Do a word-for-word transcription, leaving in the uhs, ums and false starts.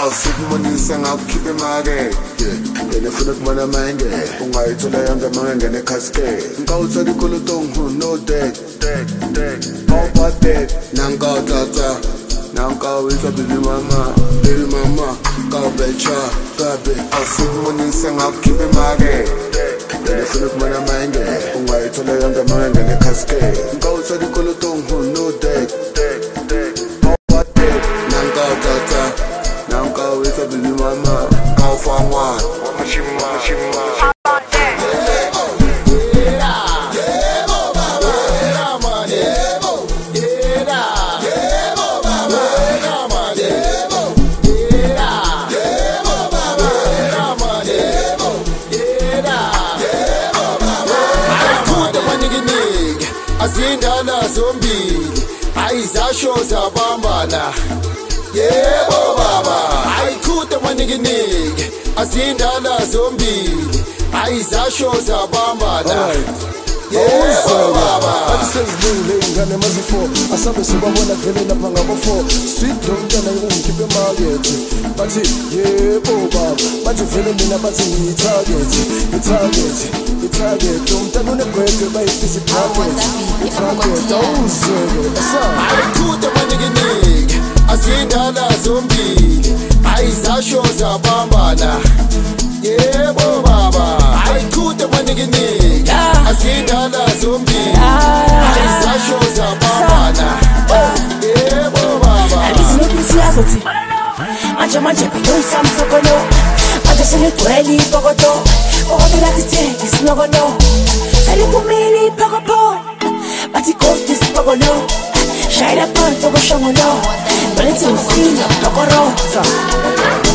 awusimonisa ngakukhipha imake yena funa kumana manje ungayithola yonke mangene ekhasike ngawuthola ikoloto ngu no dead dead dead over dead nanka tata nanka witsa baby mama baby mama ka becha kabe awusimonisa ngakukhipha imake yena funa kumana manje ungayithola yonke mangene ekhasike ngawuthola ikoloto ngu no dead dead dead over dead nanka tata nanka witsa baby mama ka ufangwa mama shima shima azindala zombili ayizasho zabambana yebo baba ayikhude manikiniki azindala zombili ayizasho zabambana yebo baba asezilule ingane mazifo asabe sibabona vele lapha ngabo four sweet domntana ungikhiphe market bathi yebo baba bathi vele mina bathi ngitarget itarget itarget umntana unegwegwe bayifisa itarget itarget awuzeke asa ayikhude manikiniki azindala zombili ayizasho zabambana yebo baba ayikhude manikiniki azindala zombili ayizasho zabambana yebo baba alisinokisiyazothi manje manje bidonsa msokono manje seligcwele ipokoto pokoto lathi theki sinokono seliphumile ipokopo bathi ghost isipokono shayela phansi okoshongono balethi ngifina pokoro